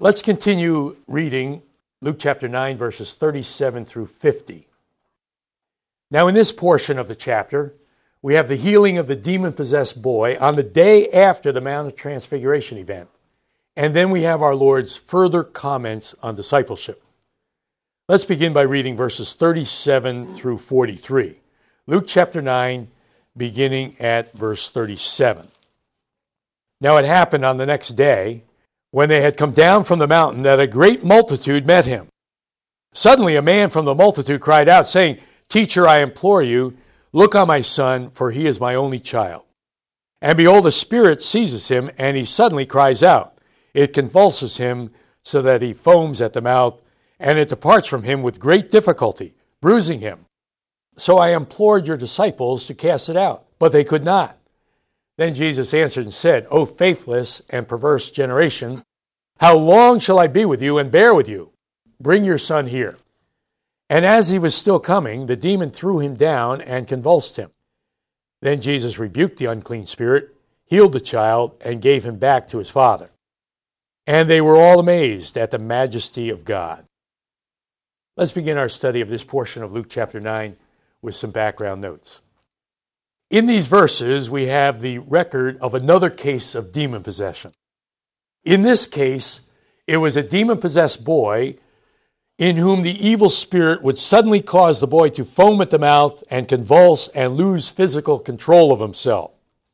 Let's continue reading Luke chapter 9, verses 37 through 50. Now, in this portion of the chapter, we have the healing of the demon-possessed boy on the day after the Mount of Transfiguration event. And then we have our Lord's further comments on discipleship. Let's begin by reading verses 37 through 43. Luke chapter 9, beginning at verse 37. Now it happened on the next day, when they had come down from the mountain, that a great multitude met him. Suddenly a man from the multitude cried out, saying, "Teacher, I implore you, look on my son, for he is my only child. And behold, a spirit seizes him, and he suddenly cries out. It convulses him so that he foams at the mouth, and it departs from him with great difficulty, bruising him. So I implored your disciples to cast it out, but they could not." Then Jesus answered and said, "O faithless and perverse generation, how long shall I be with you and bear with you? Bring your son here." And as he was still coming, the demon threw him down and convulsed him. Then Jesus rebuked the unclean spirit, healed the child, and gave him back to his father. And they were all amazed at the majesty of God. Let's begin our study of this portion of Luke chapter 9 with some background notes. In these verses, we have the record of another case of demon possession. In this case, it was a demon-possessed boy in whom the evil spirit would suddenly cause the boy to foam at the mouth and convulse and lose physical control of himself.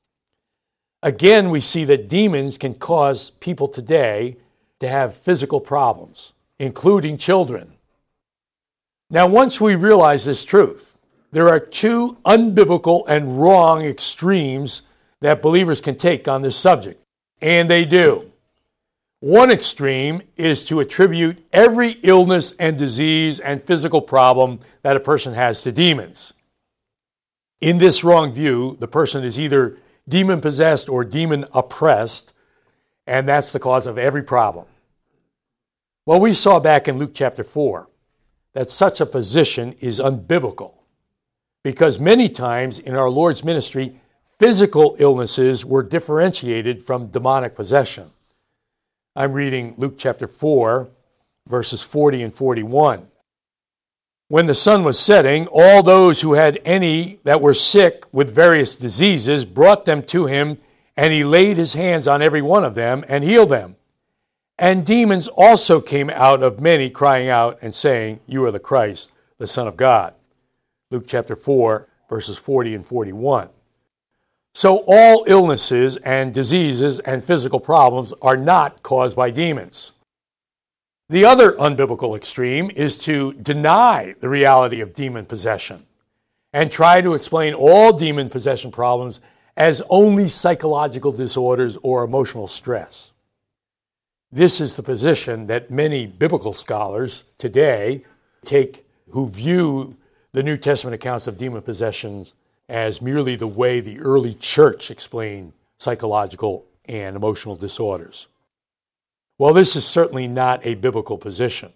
Again, we see that demons can cause people today to have physical problems, including children. Now, once we realize this truth, there are two unbiblical and wrong extremes that believers can take on this subject, and they do. One extreme is to attribute every illness and disease and physical problem that a person has to demons. In this wrong view, the person is either demon-possessed or demon-oppressed, and that's the cause of every problem. Well, we saw back in Luke chapter 4 that such a position is unbiblical, because many times in our Lord's ministry, physical illnesses were differentiated from demonic possession. I'm reading Luke chapter 4, verses 40 and 41. When the sun was setting, all those who had any that were sick with various diseases brought them to him, and he laid his hands on every one of them and healed them. And demons also came out of many, crying out and saying, "You are the Christ, the Son of God." Luke chapter 4, verses 40 and 41. So all illnesses and diseases and physical problems are not caused by demons. The other unbiblical extreme is to deny the reality of demon possession and try to explain all demon possession problems as only psychological disorders or emotional stress. This is the position that many biblical scholars today take, who view the New Testament accounts of demon possessions as merely the way the early church explained psychological and emotional disorders. Well, this is certainly not a biblical position.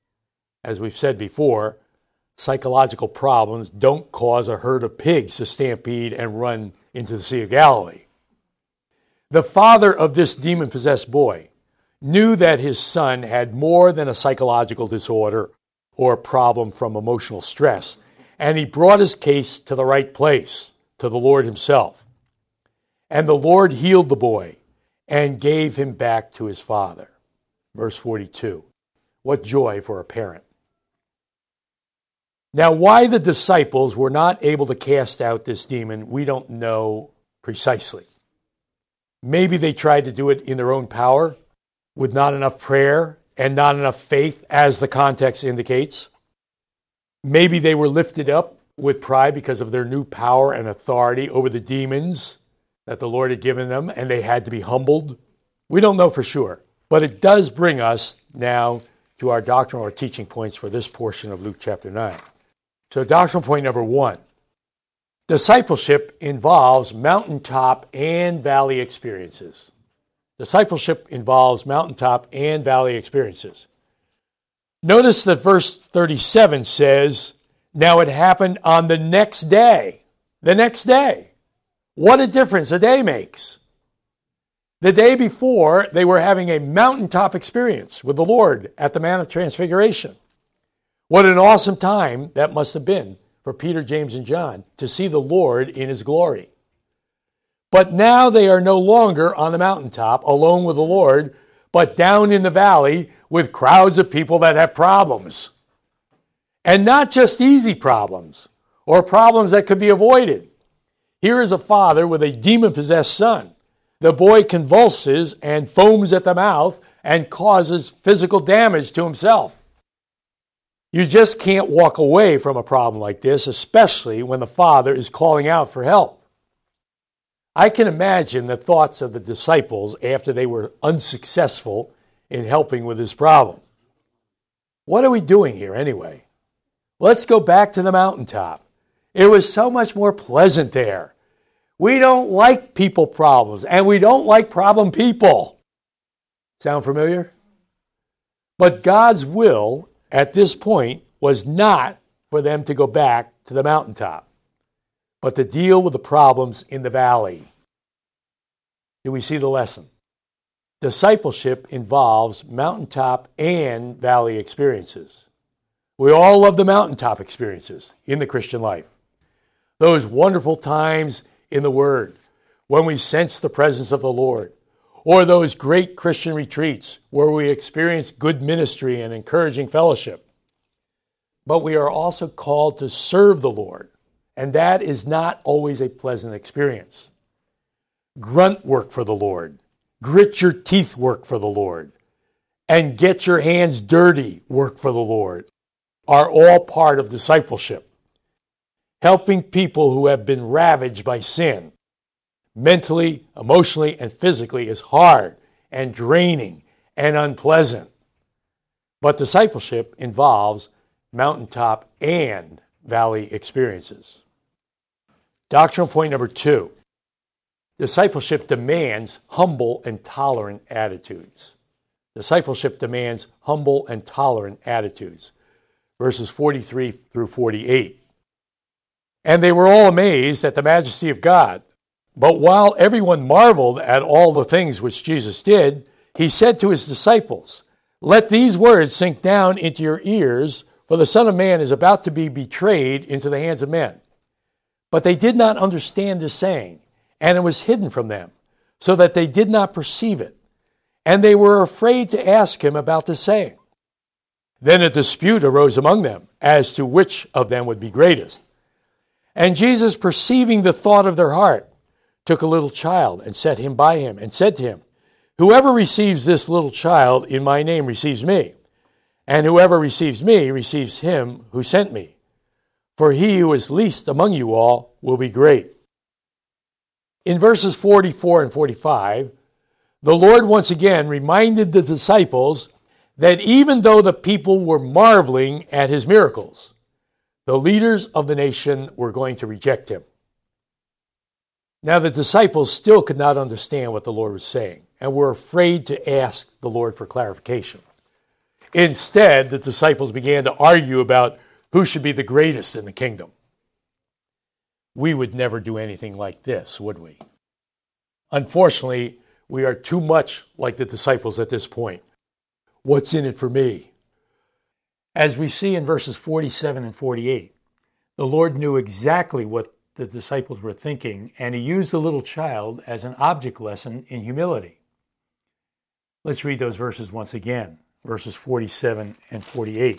As we've said before, psychological problems don't cause a herd of pigs to stampede and run into the Sea of Galilee. The father of this demon-possessed boy knew that his son had more than a psychological disorder or problem from emotional stress, and he brought his case to the right place, to the Lord himself. And the Lord healed the boy and gave him back to his father. Verse 42. What joy for a parent. Now, why the disciples were not able to cast out this demon, we don't know precisely. Maybe they tried to do it in their own power, with not enough prayer and not enough faith, as the context indicates. Maybe they were lifted up with pride because of their new power and authority over the demons that the Lord had given them, and they had to be humbled. We don't know for sure, but it does bring us now to our doctrinal or teaching points for this portion of Luke chapter 9. So doctrinal point number 1, discipleship involves mountaintop and valley experiences. Discipleship involves mountaintop and valley experiences. Notice that verse 37 says, now it happened on the next day. The next day. What a difference a day makes. The day before, they were having a mountaintop experience with the Lord at the Mount of Transfiguration. What an awesome time that must have been for Peter, James, and John to see the Lord in his glory. But now they are no longer on the mountaintop alone with the Lord, but down in the valley with crowds of people that have problems. And not just easy problems or problems that could be avoided. Here is a father with a demon-possessed son. The boy convulses and foams at the mouth and causes physical damage to himself. You just can't walk away from a problem like this, especially when the father is calling out for help. I can imagine the thoughts of the disciples after they were unsuccessful in helping with this problem. What are we doing here anyway? Let's go back to the mountaintop. It was so much more pleasant there. We don't like people problems, and we don't like problem people. Sound familiar? But God's will at this point was not for them to go back to the mountaintop, but to deal with the problems in the valley. Do we see the lesson? Discipleship involves mountaintop and valley experiences. We all love the mountaintop experiences in the Christian life. Those wonderful times in the Word when we sense the presence of the Lord, or those great Christian retreats where we experience good ministry and encouraging fellowship. But we are also called to serve the Lord, and that is not always a pleasant experience. Grunt work for the Lord, grit your teeth work for the Lord, and get your hands dirty work for the Lord are all part of discipleship. Helping people who have been ravaged by sin, mentally, emotionally, and physically, is hard and draining and unpleasant. But discipleship involves mountaintop and valley experiences. Doctrinal point number 2. Discipleship demands humble and tolerant attitudes. Discipleship demands humble and tolerant attitudes. Verses 43 through 48. And they were all amazed at the majesty of God. But while everyone marveled at all the things which Jesus did, he said to his disciples, "Let these words sink down into your ears, for the Son of Man is about to be betrayed into the hands of men." But they did not understand this saying, and it was hidden from them, so that they did not perceive it. And they were afraid to ask him about this saying. Then a dispute arose among them as to which of them would be greatest. And Jesus, perceiving the thought of their heart, took a little child and set him by him and said to him, "Whoever receives this little child in my name receives me, and whoever receives me receives him who sent me. For he who is least among you all will be great." In verses 44 and 45, the Lord once again reminded the disciples that even though the people were marveling at his miracles, the leaders of the nation were going to reject him. Now the disciples still could not understand what the Lord was saying and were afraid to ask the Lord for clarification. Instead, the disciples began to argue about who should be the greatest in the kingdom. We would never do anything like this, would we? Unfortunately, we are too much like the disciples at this point. What's in it for me? As we see in verses 47 and 48, the Lord knew exactly what the disciples were thinking, and he used the little child as an object lesson in humility. Let's read those verses once again, verses 47 and 48.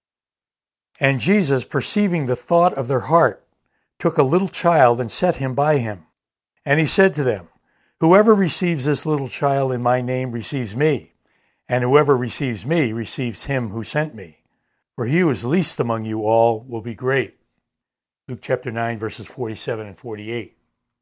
And Jesus, perceiving the thought of their heart, took a little child and set him by him. And he said to them, "Whoever receives this little child in my name receives me, and whoever receives me receives him who sent me. For he who is least among you all will be great." Luke chapter 9, verses 47 and 48.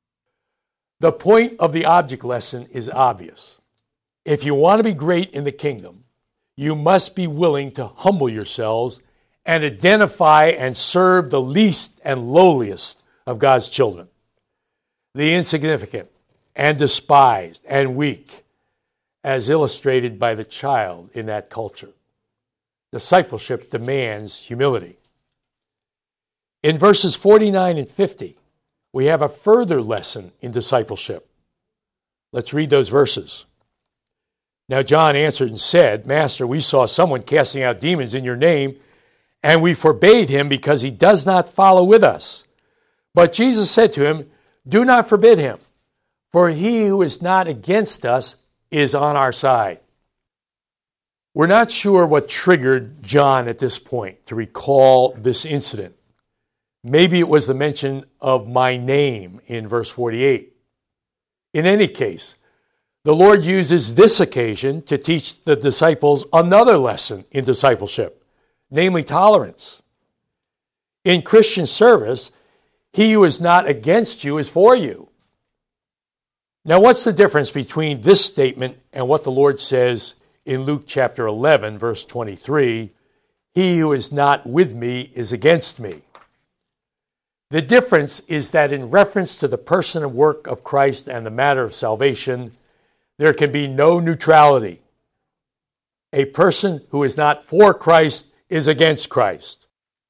The point of the object lesson is obvious. If you want to be great in the kingdom, you must be willing to humble yourselves and identify and serve the least and lowliest of God's children, the insignificant and despised and weak, as illustrated by the child in that culture. Discipleship demands humility. In verses 49 and 50, we have a further lesson in discipleship. Let's read those verses. Now John answered and said, Master, we saw someone casting out demons in your name, and we forbade him because he does not follow with us. But Jesus said to him, do not forbid him, for he who is not against us is on our side. We're not sure what triggered John at this point to recall this incident. Maybe it was the mention of my name in verse 48. In any case, the Lord uses this occasion to teach the disciples another lesson in discipleship, namely tolerance. In Christian service, he who is not against you is for you. Now, what's the difference between this statement and what the Lord says in Luke chapter 11, verse 23, he who is not with me is against me? The difference is that in reference to the person and work of Christ and the matter of salvation, there can be no neutrality. A person who is not for Christ is against Christ.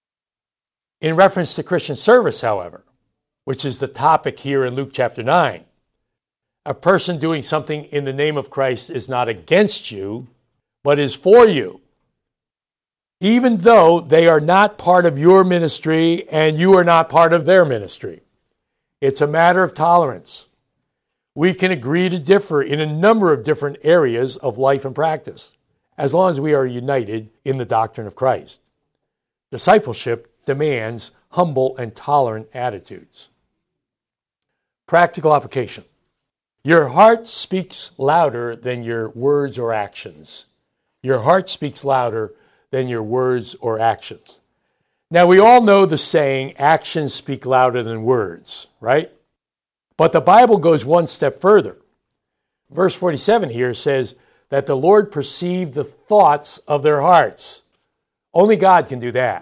In reference to Christian service, however, which is the topic here in Luke chapter 9, a person doing something in the name of Christ is not against you, but is for you, even though they are not part of your ministry and you are not part of their ministry. It's a matter of tolerance. We can agree to differ in a number of different areas of life and practice, as long as we are united in the doctrine of Christ. Discipleship demands humble and tolerant attitudes. Practical application. Your heart speaks louder than your words or actions. Your heart speaks louder than your words or actions. Now, we all know the saying, actions speak louder than words, right? But the Bible goes one step further. Verse 47 here says that the Lord perceived the thoughts of their hearts. Only God can do that.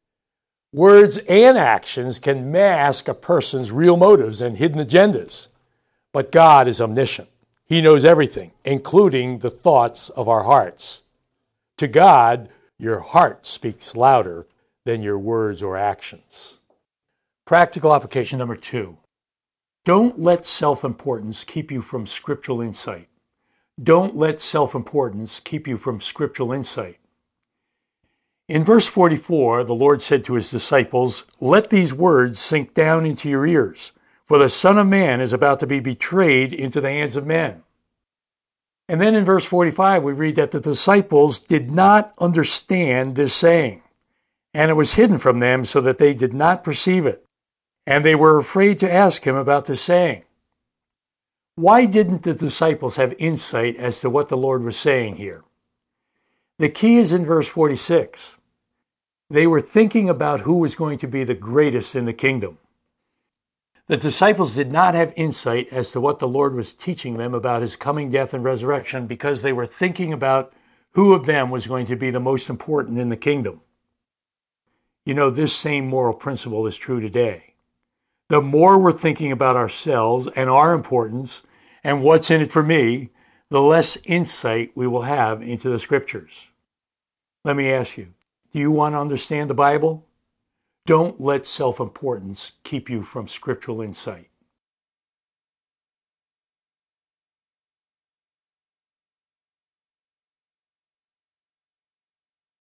Words and actions can mask a person's real motives and hidden agendas. But God is omniscient. He knows everything, including the thoughts of our hearts. To God, your heart speaks louder than your words or actions. Practical application number 2. Don't let self-importance keep you from scriptural insight. Don't let self-importance keep you from scriptural insight. In verse 44, the Lord said to his disciples, let these words sink down into your ears, for the Son of Man is about to be betrayed into the hands of men. And then in verse 45, we read that the disciples did not understand this saying, and it was hidden from them so that they did not perceive it, and they were afraid to ask him about this saying. Why didn't the disciples have insight as to what the Lord was saying here? The key is in verse 46. They were thinking about who was going to be the greatest in the kingdom. The disciples did not have insight as to what the Lord was teaching them about his coming death and resurrection because they were thinking about who of them was going to be the most important in the kingdom. You know, this same moral principle is true today. The more we're thinking about ourselves and our importance and what's in it for me, the less insight we will have into the scriptures. Let me ask you, do you want to understand the Bible? Don't let self-importance keep you from scriptural insight.